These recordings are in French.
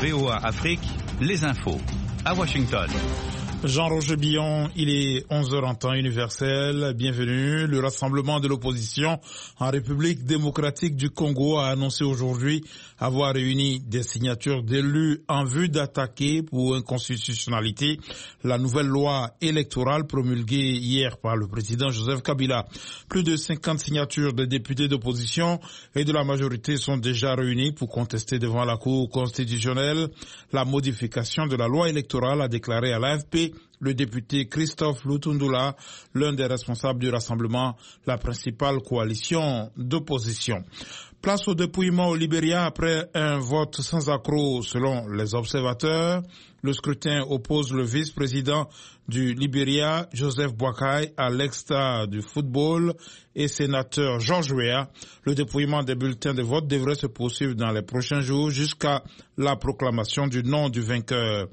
VOA Afrique, les infos. À Washington. Jean-Roger Billon, il est 11h en temps universel. Bienvenue. Le rassemblement de l'opposition en République démocratique du Congo a annoncé aujourd'hui avoir réuni des signatures d'élus en vue d'attaquer pour inconstitutionnalité la nouvelle loi électorale promulguée hier par le président Joseph Kabila. Plus de 50 signatures de députés d'opposition et de la majorité sont déjà réunies pour contester devant la Cour constitutionnelle la modification de la loi électorale, a déclaré à l'AFP le député Christophe Lutundula, l'un des responsables du rassemblement, la principale coalition d'opposition. Place au dépouillement au Libéria après un vote sans accroc selon les observateurs. Le scrutin oppose le vice-président du Libéria, Joseph Boakai, à l'ex-star du football et sénateur George Weah. Le dépouillement des bulletins de vote devrait se poursuivre dans les prochains jours jusqu'à la proclamation du nom du vainqueur.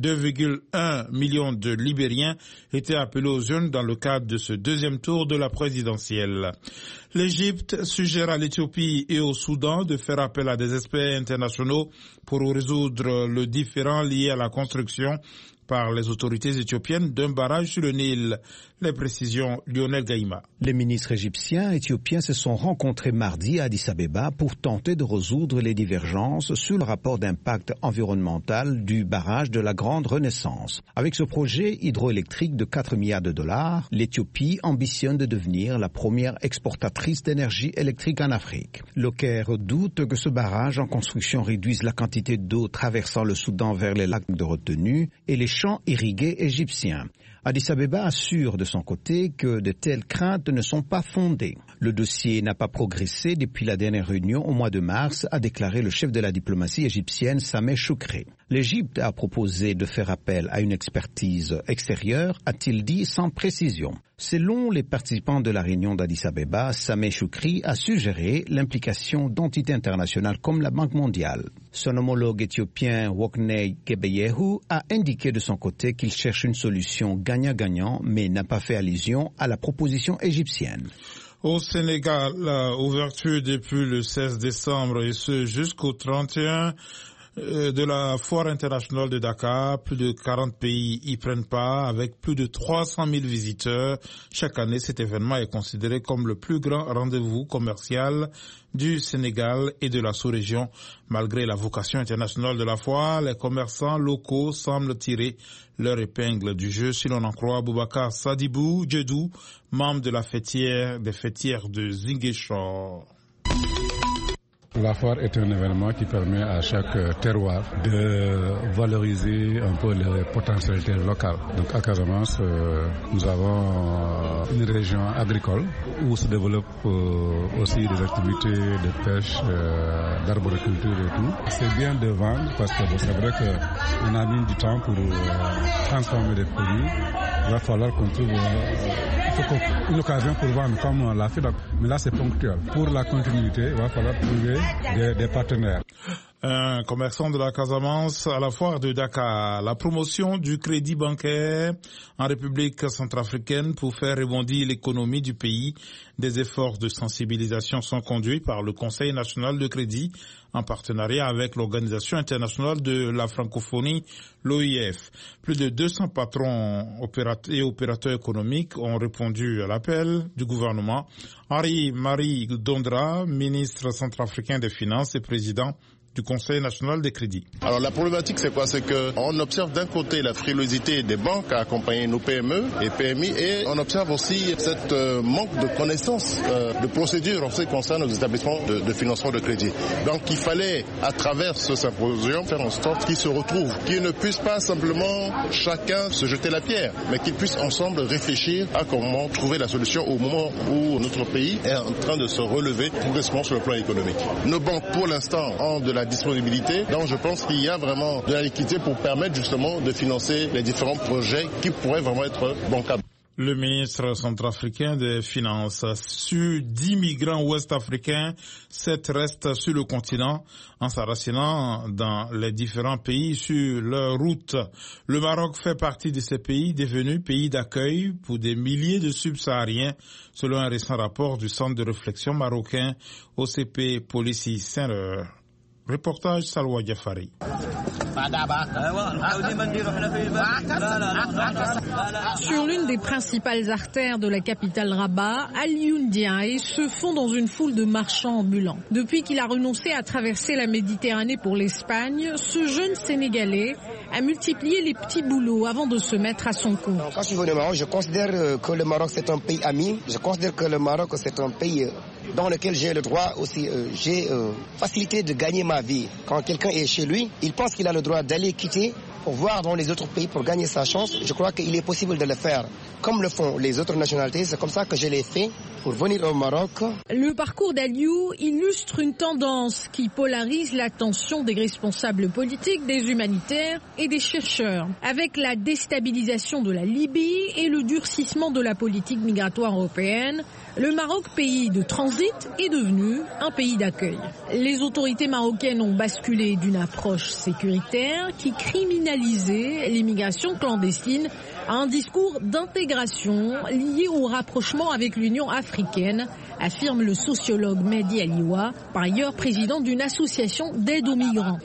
2,1 millions de Libériens étaient appelés aux urnes dans le cadre de ce deuxième tour de la présidentielle. L'Égypte suggère à l'Éthiopie et au Soudan de faire appel à des experts internationaux pour résoudre le différend lié à la construction par les autorités éthiopiennes d'un barrage sur le Nil. Les précisions, Lionel Gaïma. Les ministres égyptiens et éthiopiens se sont rencontrés mardi à Addis Abeba pour tenter de résoudre les divergences sur le rapport d'impact environnemental du barrage de la Grande Renaissance. Avec ce projet hydroélectrique de 4 milliards de dollars, l'Éthiopie ambitionne de devenir la première exportatrice d'énergie électrique en Afrique. Le Caire doute que ce barrage en construction réduise la quantité d'eau traversant le Soudan vers les lacs de retenue et les champs irrigués égyptiens. Addis Abeba assure de son côté que de telles craintes ne sont pas fondées. Le dossier n'a pas progressé depuis la dernière réunion au mois de mars, a déclaré le chef de la diplomatie égyptienne Sameh Choukri. L'Égypte a proposé de faire appel à une expertise extérieure, a-t-il dit sans précision. Selon les participants de la réunion d'Addis Abeba, Sameh Choukri a suggéré l'implication d'entités internationales comme la Banque mondiale. Son homologue éthiopien Wokney Gebeyehu a indiqué de son côté qu'il cherche une solution gagnant-gagnant, mais n'a pas fait allusion à la proposition égyptienne. Au Sénégal, ouverture depuis le 16 décembre et ce jusqu'au 31 de la foire internationale de Dakar. Plus de 40 pays y prennent part avec plus de 300 000 visiteurs. Chaque année, cet événement est considéré comme le plus grand rendez-vous commercial du Sénégal et de la sous-région. Malgré la vocation internationale de la foire, les commerçants locaux semblent tirer leur épingle du jeu, si l'on en croit Boubacar Sadibou Djedou, membre de la fêtière de Ziguinchor. La foire est un événement qui permet à chaque terroir de valoriser un peu les potentialités locales. Donc à Casamance, nous avons une région agricole où se développent aussi des activités de pêche, d'arboriculture et tout. C'est bien de vendre parce que c'est vrai qu'on a mis du temps pour transformer des produits. Il va falloir qu'on trouve une occasion pour vendre comme la FIDA. Mais là, c'est ponctuel. Pour la continuité, il va falloir trouver des partenaires. Un commerçant de la Casamance à la foire de Dakar. La promotion du crédit bancaire en République centrafricaine pour faire rebondir l'économie du pays. Des efforts de sensibilisation sont conduits par le Conseil national de crédit en partenariat avec l'Organisation internationale de la francophonie, l'OIF. Plus de 200 patrons et opérateurs économiques ont répondu à l'appel du gouvernement. Henri-Marie Dondra, ministre centrafricain des Finances et président du Conseil national des crédits. Alors la problématique c'est quoi? C'est qu'on observe d'un côté la frilosité des banques à accompagner nos PME et PMI et on observe aussi cette manque de connaissances, de procédures en ce qui concerne nos établissements de financement de crédit. Donc il fallait à travers ce symposium faire en sorte qu'ils se retrouvent, qu'ils ne puissent pas simplement chacun se jeter la pierre, mais qu'ils puissent ensemble réfléchir à comment trouver la solution au moment où notre pays est en train de se relever progressivement sur le plan économique. Nos banques pour l'instant ont de la disponibilité. Donc je pense qu'il y a vraiment de la liquidité pour permettre justement de financer les différents projets qui pourraient vraiment être bancables. Le ministre centrafricain des Finances. Sur 10 migrants ouest-africains, 7 restent sur le continent en s'enracinant dans les différents pays sur leur route. Le Maroc fait partie de ces pays devenus pays d'accueil pour des milliers de subsahariens, selon un récent rapport du Centre de réflexion marocain OCP Policy Center. Reportage Salwa Diafari. Sur l'une des principales artères de la capitale Rabat, Alioune Diaye se fond dans une foule de marchands ambulants. Depuis qu'il a renoncé à traverser la Méditerranée pour l'Espagne, ce jeune Sénégalais a multiplié les petits boulots avant de se mettre à son compte. Quand je suis venu au Maroc, je considère que le Maroc c'est un pays ami. Je considère que le Maroc c'est un pays dans lequel j'ai le droit aussi, j'ai facilité de gagner ma vie. Quand quelqu'un est chez lui, il pense qu'il a le droit d'aller quitter pour voir dans les autres pays pour gagner sa chance. Je crois qu'il est possible de le faire comme le font les autres nationalités. C'est comme ça que je l'ai fait pour venir au Maroc. Le parcours d'Aliou illustre une tendance qui polarise l'attention des responsables politiques, des humanitaires et des chercheurs. Avec la déstabilisation de la Libye et le durcissement de la politique migratoire européenne, le Maroc, pays de transit, est devenu un pays d'accueil. Les autorités marocaines ont basculé d'une approche sécuritaire qui criminalisait l'immigration clandestine à un discours d'intégration lié au rapprochement avec l'Union africaine, affirme le sociologue Mehdi Aliwa, par ailleurs président d'une association d'aide aux migrants.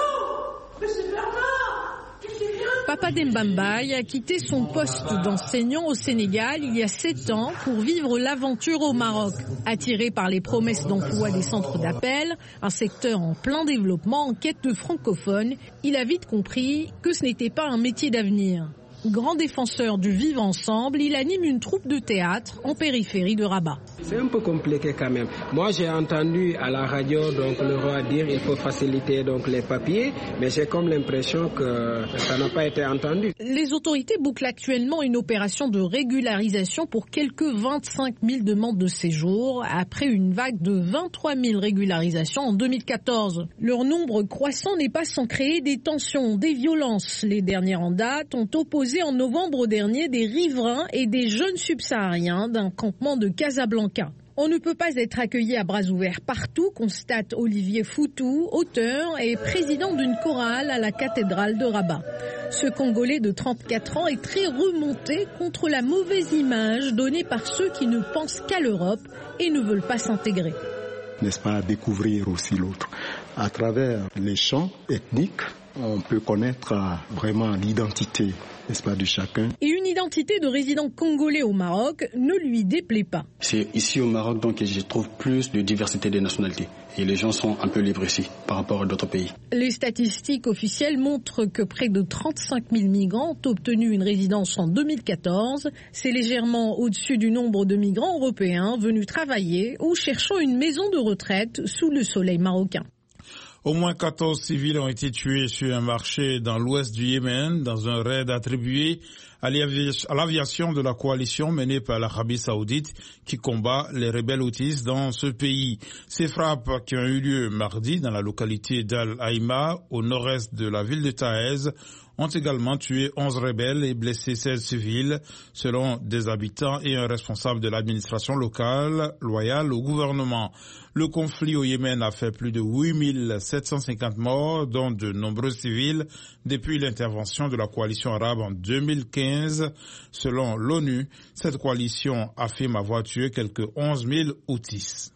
Papa Dembambaye a quitté son poste d'enseignant au Sénégal il y a 7 ans pour vivre l'aventure au Maroc. Attiré par les promesses d'emploi des centres d'appel, un secteur en plein développement en quête de francophones, il a vite compris que ce n'était pas un métier d'avenir. Grand défenseur du vivre ensemble, il anime une troupe de théâtre en périphérie de Rabat. C'est un peu compliqué quand même. Moi, j'ai entendu à la radio le roi dire qu'il faut faciliter les papiers, mais j'ai comme l'impression que ça n'a pas été entendu. Les autorités bouclent actuellement une opération de régularisation pour quelques 25 000 demandes de séjour, après une vague de 23 000 régularisations en 2014. Leur nombre croissant n'est pas sans créer des tensions, des violences. Les dernières en date ont opposé en novembre dernier des riverains et des jeunes subsahariens d'un campement de Casablanca. On ne peut pas être accueilli à bras ouverts partout, constate Olivier Foutou, auteur et président d'une chorale à la cathédrale de Rabat. Ce Congolais de 34 ans est très remonté contre la mauvaise image donnée par ceux qui ne pensent qu'à l'Europe et ne veulent pas s'intégrer. N'est-ce pas, découvrir aussi l'autre. À travers les chants ethniques, on peut connaître vraiment l'identité, n'est-ce pas, de chacun. Et une identité de résident congolais au Maroc ne lui déplaît pas. C'est ici au Maroc donc que je trouve plus de diversité des nationalités. Et les gens sont un peu libres ici par rapport à d'autres pays. Les statistiques officielles montrent que près de 35 000 migrants ont obtenu une résidence en 2014. C'est légèrement au-dessus du nombre de migrants européens venus travailler ou cherchant une maison de retraite sous le soleil marocain. Au moins 14 civils ont été tués sur un marché dans l'ouest du Yémen, dans un raid attribué à l'aviation de la coalition menée par l'Arabie Saoudite qui combat les rebelles houthis dans ce pays. Ces frappes qui ont eu lieu mardi dans la localité d'Al-Haïma, au nord-est de la ville de Taïz, ont également tué 11 rebelles et blessé 16 civils, selon des habitants et un responsable de l'administration locale loyale au gouvernement. Le conflit au Yémen a fait plus de 8 750 morts, dont de nombreux civils, depuis l'intervention de la coalition arabe en 2015. Selon l'ONU, cette coalition affirme avoir tué quelques 11 000 Houthis.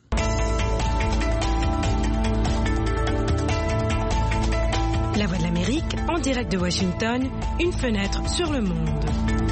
La Voix de l'Amérique, en direct de Washington, une fenêtre sur le monde.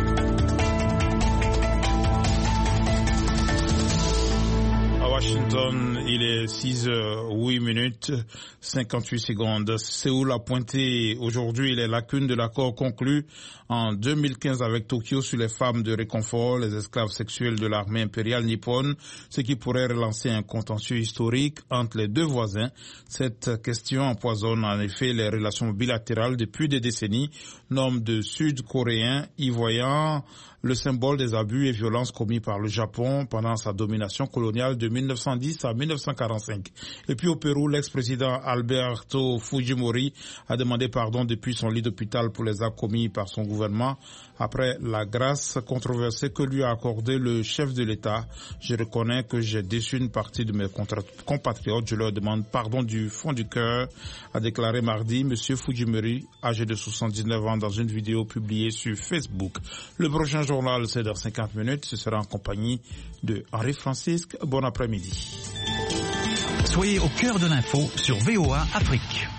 À Washington, il est 6h08, 58 secondes. Séoul a pointé aujourd'hui les lacunes de l'accord conclu en 2015 avec Tokyo sur les femmes de réconfort, les esclaves sexuels de l'armée impériale nippone, ce qui pourrait relancer un contentieux historique entre les deux voisins. Cette question empoisonne en effet les relations bilatérales depuis des décennies, nombre de Sud-Coréens y voyant le symbole des abus et violences commis par le Japon pendant sa domination coloniale de 1910 à 1945. Et puis au Pérou, l'ex-président Alberto Fujimori a demandé pardon depuis son lit d'hôpital pour les actes commis par son gouvernement après la grâce controversée que lui a accordée le chef de l'État. Je reconnais que j'ai déçu une partie de mes compatriotes. Je leur demande pardon du fond du cœur, a déclaré mardi M. Fujimori, âgé de 79 ans, dans une vidéo publiée sur Facebook. Le prochain journal, c'est dans 50 minutes. Ce sera en compagnie de Henri Francisque. Bon après-midi. Soyez au cœur de l'info sur VOA Afrique.